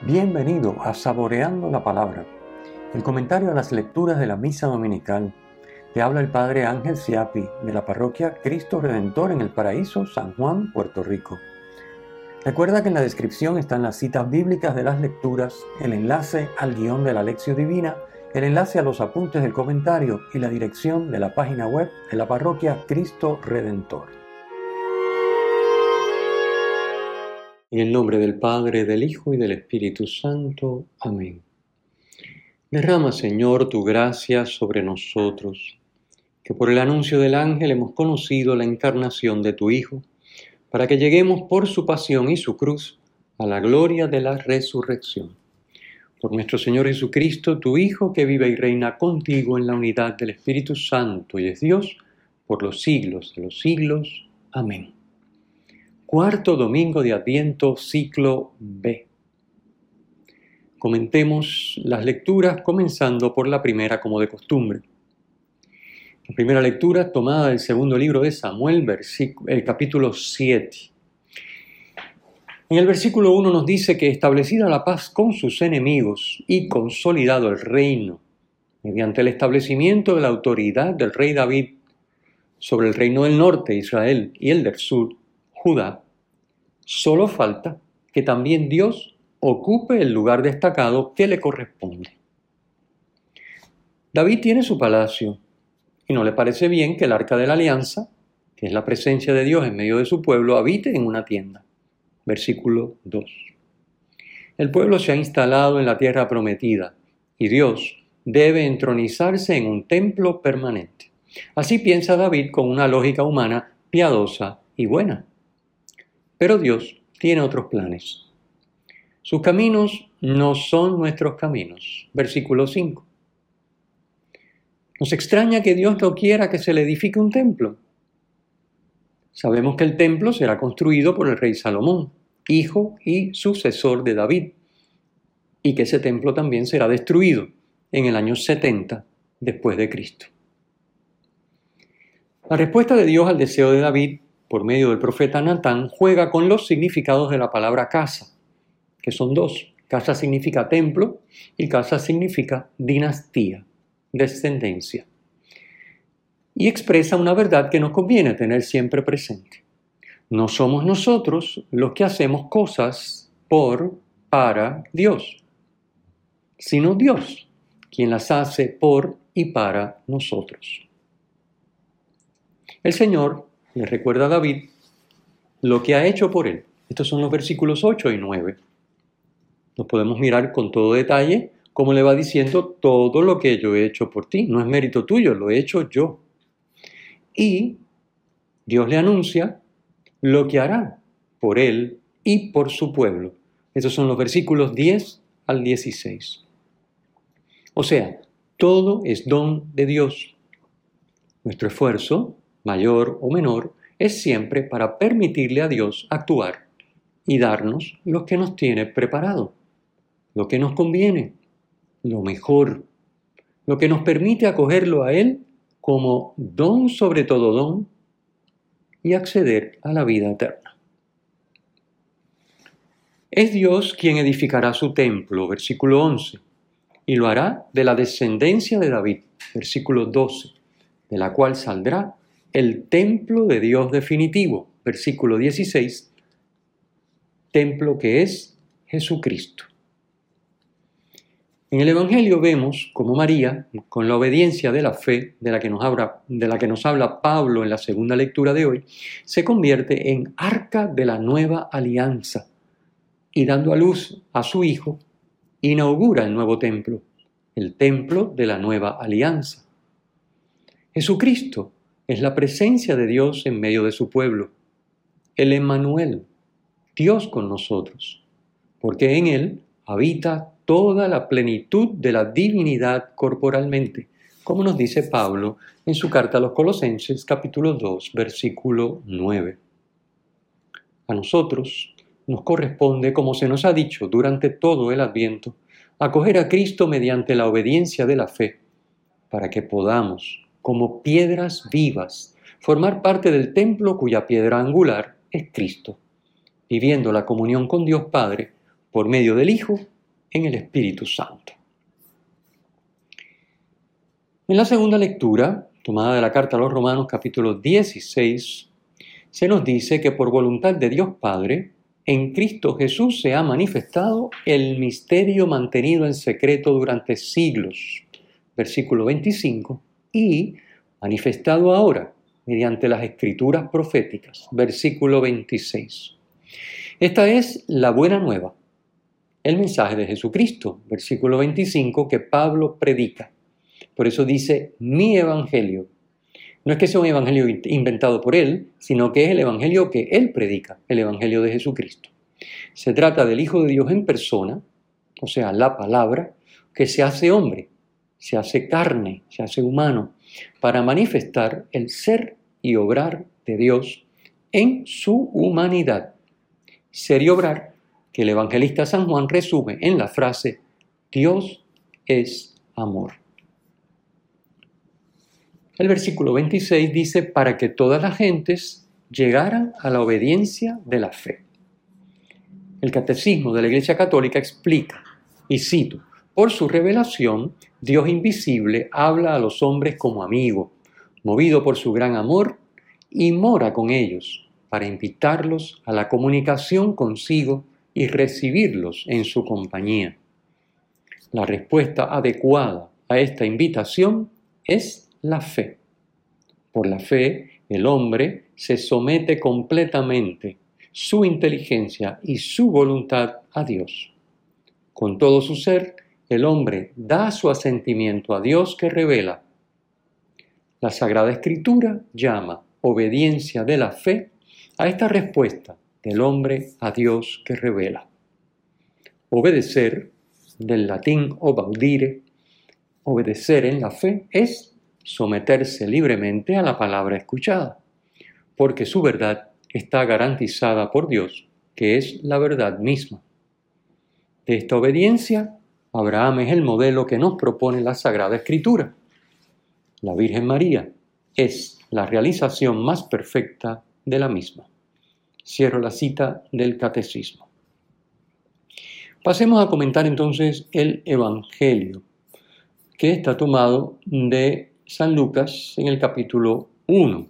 Bienvenido a Saboreando la Palabra, el comentario a las lecturas de la Misa Dominical. Te habla el Padre Ángel Siapi, de la parroquia Cristo Redentor en el Paraíso, San Juan, Puerto Rico. Recuerda que en la descripción están las citas bíblicas de las lecturas, el enlace al guión de la Lección Divina, el enlace a los apuntes del comentario y la dirección de la página web de la parroquia Cristo Redentor. En el nombre del Padre, del Hijo y del Espíritu Santo. Amén. Derrama, Señor, tu gracia sobre nosotros, que por el anuncio del ángel hemos conocido la encarnación de tu Hijo, para que lleguemos por su pasión y su cruz a la gloria de la resurrección. Por nuestro Señor Jesucristo, tu Hijo, que vive y reina contigo en la unidad del Espíritu Santo y es Dios, por los siglos de los siglos. Amén. Cuarto domingo de Adviento, ciclo B. Comentemos las lecturas comenzando por la primera como de costumbre. La primera lectura tomada del segundo libro de Samuel, el capítulo 7. En el versículo 1 nos dice que establecida la paz con sus enemigos y consolidado el reino, mediante el establecimiento de la autoridad del rey David sobre el reino del norte, Israel, y el del sur, Judá, solo falta que también Dios ocupe el lugar destacado que le corresponde. David tiene su palacio y no le parece bien que el arca de la alianza, que es la presencia de Dios en medio de su pueblo, habite en una tienda. Versículo 2. El pueblo se ha instalado en la tierra prometida y Dios debe entronizarse en un templo permanente. Así piensa David con una lógica humana piadosa y buena. Pero Dios tiene otros planes. Sus caminos no son nuestros caminos. Versículo 5. Nos extraña que Dios no quiera que se le edifique un templo. Sabemos que el templo será construido por el rey Salomón, hijo y sucesor de David, y que ese templo también será destruido en el año 70 después de Cristo. La respuesta de Dios al deseo de David por medio del profeta Natán, juega con los significados de la palabra casa, que son dos. Casa significa templo y casa significa dinastía, descendencia. Y expresa una verdad que nos conviene tener siempre presente. No somos nosotros los que hacemos cosas para Dios, sino Dios quien las hace por y para nosotros. El Señor le recuerda a David lo que ha hecho por él. Estos son los versículos 8 y 9. Nos podemos mirar con todo detalle cómo le va diciendo todo lo que yo he hecho por ti. No es mérito tuyo, lo he hecho yo. Y Dios le anuncia lo que hará por él y por su pueblo. Estos son los versículos 10 al 16. O sea, todo es don de Dios. Nuestro esfuerzo, mayor o menor, es siempre para permitirle a Dios actuar y darnos lo que nos tiene preparado, lo que nos conviene, lo mejor, lo que nos permite acogerlo a Él como don sobre todo don y acceder a la vida eterna. Es Dios quien edificará su templo, versículo 11, y lo hará de la descendencia de David, versículo 12, de la cual saldrá el templo de Dios definitivo, versículo 16, templo que es Jesucristo. En el Evangelio vemos cómo María, con la obediencia de la fe de la que nos habla Pablo en la segunda lectura de hoy, se convierte en arca de la nueva alianza y dando a luz a su Hijo, inaugura el nuevo templo, el templo de la nueva alianza. Jesucristo es la presencia de Dios en medio de su pueblo, el Emmanuel, Dios con nosotros, porque en Él habita toda la plenitud de la divinidad corporalmente, como nos dice Pablo en su carta a los Colosenses, capítulo 2, versículo 9. A nosotros nos corresponde, como se nos ha dicho durante todo el Adviento, acoger a Cristo mediante la obediencia de la fe, para que podamos, como piedras vivas, formar parte del templo cuya piedra angular es Cristo, viviendo la comunión con Dios Padre por medio del Hijo en el Espíritu Santo. En la segunda lectura, tomada de la carta a los Romanos capítulo 16, se nos dice que por voluntad de Dios Padre, en Cristo Jesús se ha manifestado el misterio mantenido en secreto durante siglos, versículo 25, y manifestado ahora mediante las escrituras proféticas, versículo 26. Esta es la buena nueva, el mensaje de Jesucristo, versículo 25, que Pablo predica. Por eso dice, mi evangelio. No es que sea un evangelio inventado por él, sino que es el evangelio que él predica, el evangelio de Jesucristo. Se trata del Hijo de Dios en persona, o sea, la palabra, que se hace hombre, se hace carne, se hace humano, para manifestar el ser y obrar de Dios en su humanidad. Ser y obrar que el evangelista San Juan resume en la frase, Dios es amor. El versículo 26 dice, para que todas las gentes llegaran a la obediencia de la fe. El Catecismo de la Iglesia Católica explica, y cito, por su revelación, Dios invisible habla a los hombres como amigo, movido por su gran amor, y mora con ellos para invitarlos a la comunicación consigo y recibirlos en su compañía. La respuesta adecuada a esta invitación es la fe. Por la fe, el hombre se somete completamente su inteligencia y su voluntad a Dios. Con todo su ser, el hombre da su asentimiento a Dios que revela. La Sagrada Escritura llama obediencia de la fe a esta respuesta del hombre a Dios que revela. Obedecer, del latín obaudire, obedecer en la fe es someterse libremente a la palabra escuchada, porque su verdad está garantizada por Dios, que es la verdad misma. De esta obediencia, Abraham es el modelo que nos propone la Sagrada Escritura. La Virgen María es la realización más perfecta de la misma. Cierro la cita del Catecismo. Pasemos a comentar entonces el Evangelio, que está tomado de San Lucas en el capítulo 1,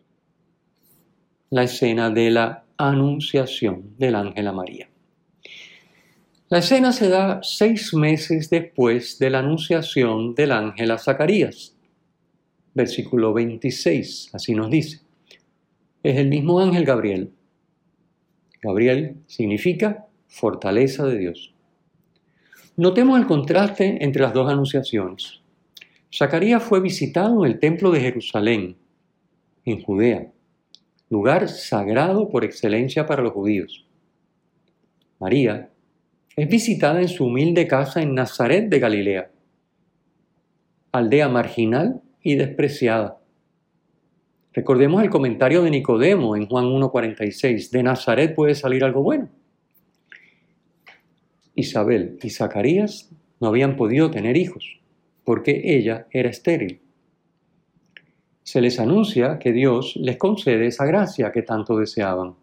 la escena de la anunciación del ángel a María. La escena se da 6 meses después de la anunciación del ángel a Zacarías. Versículo 26, así nos dice. Es el mismo ángel Gabriel. Gabriel significa fortaleza de Dios. Notemos el contraste entre las dos anunciaciones. Zacarías fue visitado en el templo de Jerusalén, en Judea, lugar sagrado por excelencia para los judíos. María es visitada en su humilde casa en Nazaret de Galilea, aldea marginal y despreciada. Recordemos el comentario de Nicodemo en Juan 1:46, de Nazaret puede salir algo bueno. Isabel y Zacarías no habían podido tener hijos, porque ella era estéril. Se les anuncia que Dios les concede esa gracia que tanto deseaban.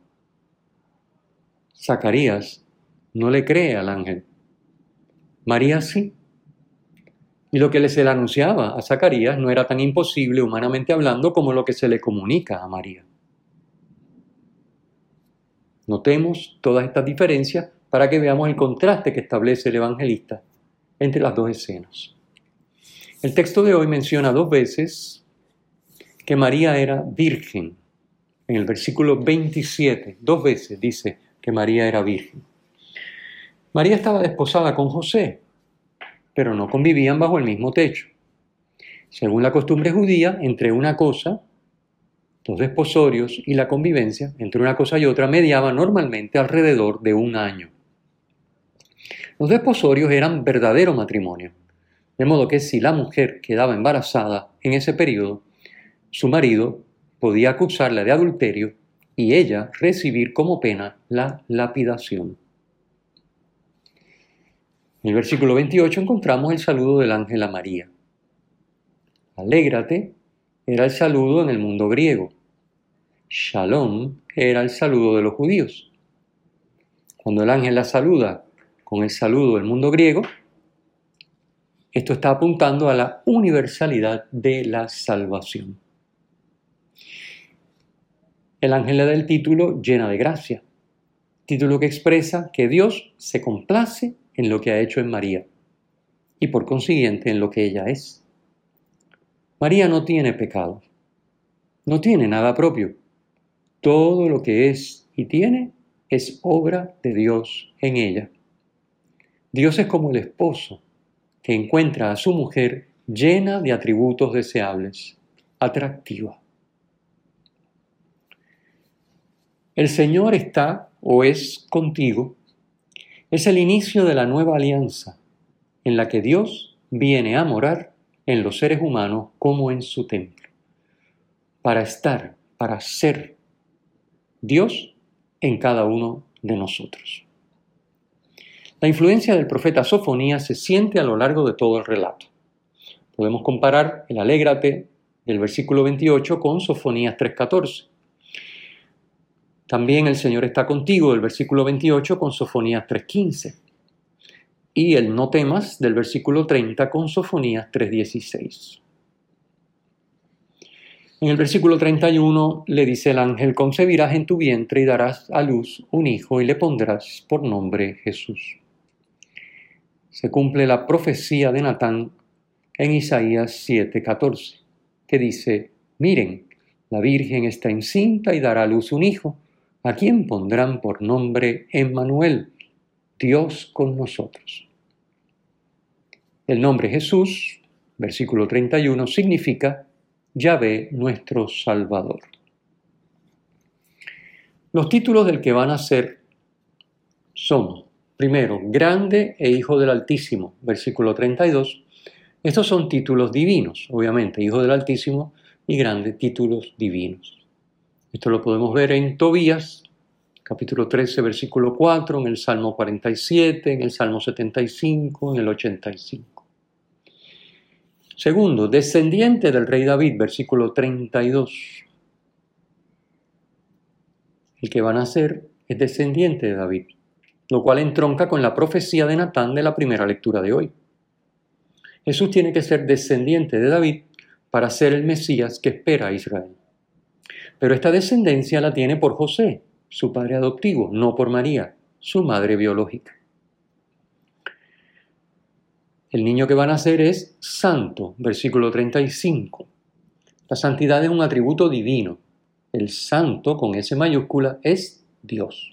Zacarías no le cree al ángel. María sí. Y lo que se le anunciaba a Zacarías no era tan imposible humanamente hablando como lo que se le comunica a María. Notemos todas estas diferencias para que veamos el contraste que establece el evangelista entre las dos escenas. El texto de hoy menciona 2 veces que María era virgen. En el versículo 27, 2 veces dice que María era virgen. María estaba desposada con José, pero no convivían bajo el mismo techo. Según la costumbre judía, entre una cosa, los desposorios y la convivencia, entre una cosa y otra, mediaba normalmente alrededor de 1 año. Los desposorios eran verdadero matrimonio. De modo que si la mujer quedaba embarazada en ese periodo, su marido podía acusarla de adulterio y ella recibir como pena la lapidación. En el versículo 28 encontramos el saludo del ángel a María. Alégrate era el saludo en el mundo griego. Shalom era el saludo de los judíos. Cuando el ángel la saluda con el saludo del mundo griego, esto está apuntando a la universalidad de la salvación. El ángel le da el título llena de gracia, título que expresa que Dios se complace en lo que ha hecho en María y por consiguiente en lo que ella es. María no tiene pecado, no tiene nada propio. Todo lo que es y tiene es obra de Dios en ella. Dios es como el esposo que encuentra a su mujer llena de atributos deseables, atractiva. El Señor está o es contigo. Es el inicio de la nueva alianza en la que Dios viene a morar en los seres humanos como en su templo, para estar, para ser Dios en cada uno de nosotros. La influencia del profeta Sofonías se siente a lo largo de todo el relato. Podemos comparar el alégrate del versículo 28 con Sofonías 3:14. También el Señor está contigo del versículo 28 con Sofonías 3:15. Y el no temas del versículo 30 con Sofonías 3:16. En el versículo 31 le dice el ángel: concebirás en tu vientre y darás a luz un hijo y le pondrás por nombre Jesús. Se cumple la profecía de Natán en Isaías 7:14, que dice: miren, la Virgen está encinta y dará a luz un hijo, a quien pondrán por nombre Emmanuel, Dios con nosotros. El nombre Jesús, versículo 31, significa Yahvé nuestro Salvador. Los títulos del que van a ser son, primero, Grande e Hijo del Altísimo, versículo 32. Estos son títulos divinos, obviamente, Hijo del Altísimo y Grande, títulos divinos. Esto lo podemos ver en Tobías, capítulo 13, versículo 4, en el Salmo 47, en el Salmo 75, en el 85. Segundo, descendiente del rey David, versículo 32. El que va a nacer es descendiente de David, lo cual entronca con la profecía de Natán de la primera lectura de hoy. Jesús tiene que ser descendiente de David para ser el Mesías que espera a Israel. Pero esta descendencia la tiene por José, su padre adoptivo, no por María, su madre biológica. El niño que va a nacer es santo, versículo 35. La santidad es un atributo divino. El santo, con S mayúscula, es Dios.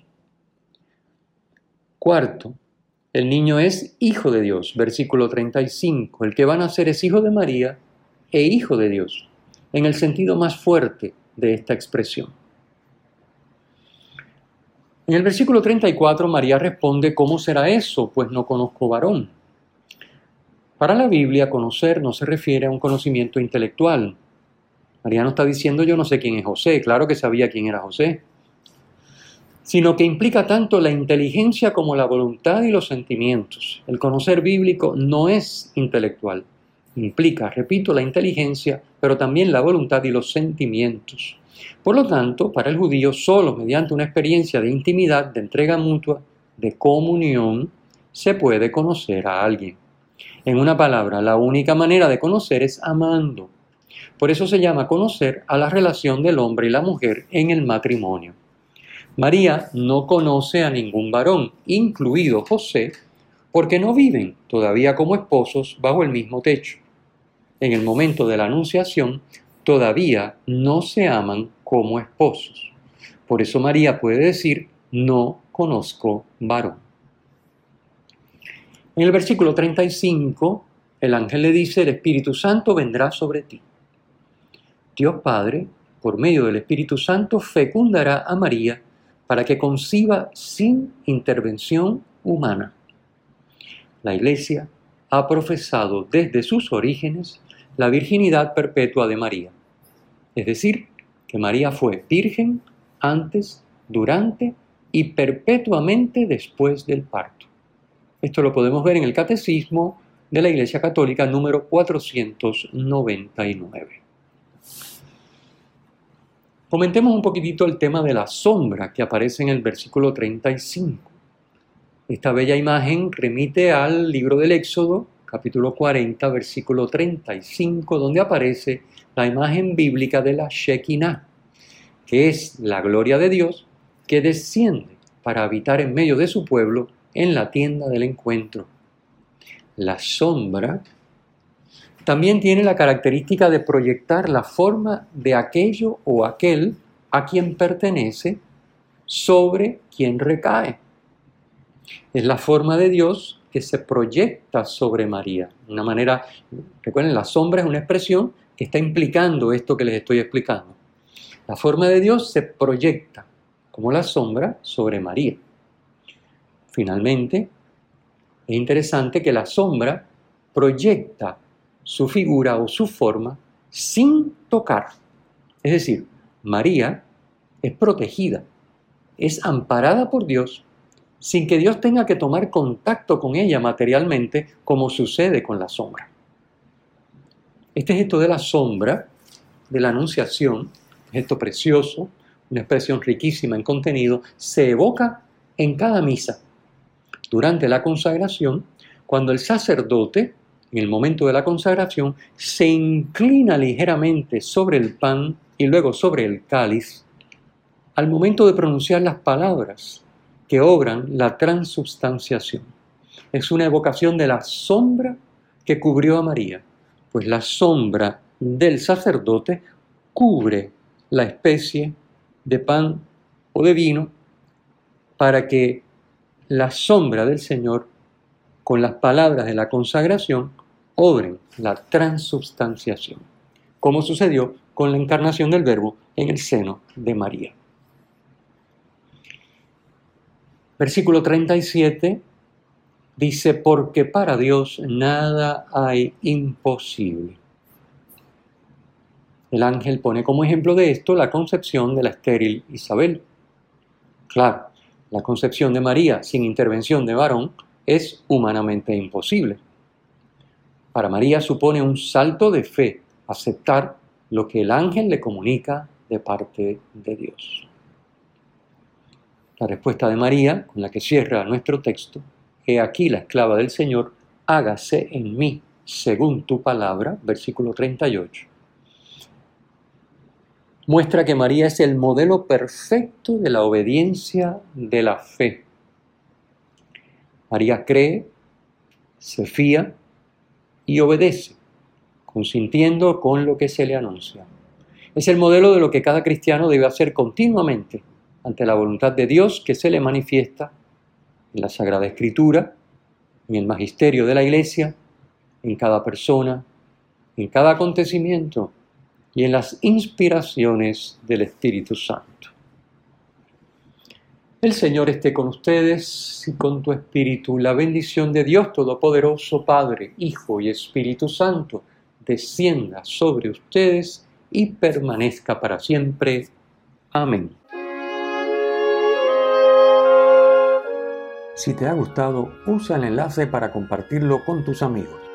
Cuarto, el niño es hijo de Dios, versículo 35. El que va a nacer es hijo de María e hijo de Dios, en el sentido más fuerte de esta expresión. En el versículo 34, María responde: ¿cómo será eso? Pues no conozco varón. Para la Biblia, conocer no se refiere a un conocimiento intelectual. María no está diciendo yo no sé quién es José, claro que sabía quién era José, sino que implica tanto la inteligencia como la voluntad y los sentimientos. El conocer bíblico no es intelectual, implica, repito, la inteligencia, pero también la voluntad y los sentimientos. Por lo tanto, para el judío, solo mediante una experiencia de intimidad, de entrega mutua, de comunión, se puede conocer a alguien. En una palabra, la única manera de conocer es amando. Por eso se llama conocer a la relación del hombre y la mujer en el matrimonio. María no conoce a ningún varón, incluido José, porque no viven todavía como esposos bajo el mismo techo. En el momento de la anunciación, todavía no se aman como esposos. Por eso María puede decir: no conozco varón. En el versículo 35, el ángel le dice: el Espíritu Santo vendrá sobre ti. Dios Padre, por medio del Espíritu Santo, fecundará a María para que conciba sin intervención humana. La Iglesia ha profesado desde sus orígenes la virginidad perpetua de María. Es decir, que María fue virgen antes, durante y perpetuamente después del parto. Esto lo podemos ver en el Catecismo de la Iglesia Católica número 499. Comentemos un poquitito el tema de la sombra que aparece en el versículo 35. Esta bella imagen remite al libro del Éxodo, capítulo 40, versículo 35, donde aparece la imagen bíblica de la Shekinah, que es la gloria de Dios que desciende para habitar en medio de su pueblo en la tienda del encuentro. La sombra también tiene la característica de proyectar la forma de aquello o aquel a quien pertenece sobre quien recae. Es la forma de Dios que se proyecta sobre María. Una manera, recuerden, la sombra es una expresión que está implicando esto que les estoy explicando. La forma de Dios se proyecta como la sombra sobre María. Finalmente, es interesante que la sombra proyecta su figura o su forma sin tocar. Es decir, María es protegida, es amparada por Dios, sin que Dios tenga que tomar contacto con ella materialmente, como sucede con la sombra. Este gesto de la sombra, de la anunciación, gesto precioso, una expresión riquísima en contenido, se evoca en cada misa. Durante la consagración, cuando el sacerdote, en el momento de la consagración, se inclina ligeramente sobre el pan y luego sobre el cáliz, al momento de pronunciar las palabras que obran la transubstanciación. Es una evocación de la sombra que cubrió a María, pues la sombra del sacerdote cubre la especie de pan o de vino para que la sombra del Señor, con las palabras de la consagración, obren la transubstanciación, como sucedió con la encarnación del Verbo en el seno de María. Versículo 37 dice, porque para Dios nada hay imposible. El ángel pone como ejemplo de esto la concepción de la estéril Isabel. Claro, la concepción de María sin intervención de varón es humanamente imposible. Para María supone un salto de fe aceptar lo que el ángel le comunica de parte de Dios. La respuesta de María, con la que cierra nuestro texto, he aquí la esclava del Señor, hágase en mí según tu palabra, versículo 38. Muestra que María es el modelo perfecto de la obediencia de la fe. María cree, se fía y obedece, consintiendo con lo que se le anuncia. Es el modelo de lo que cada cristiano debe hacer continuamente ante la voluntad de Dios que se le manifiesta en la Sagrada Escritura, en el magisterio de la Iglesia, en cada persona, en cada acontecimiento y en las inspiraciones del Espíritu Santo. El Señor esté con ustedes y con tu espíritu. La bendición de Dios Todopoderoso, Padre, Hijo y Espíritu Santo, descienda sobre ustedes y permanezca para siempre. Amén. Si te ha gustado, usa el enlace para compartirlo con tus amigos.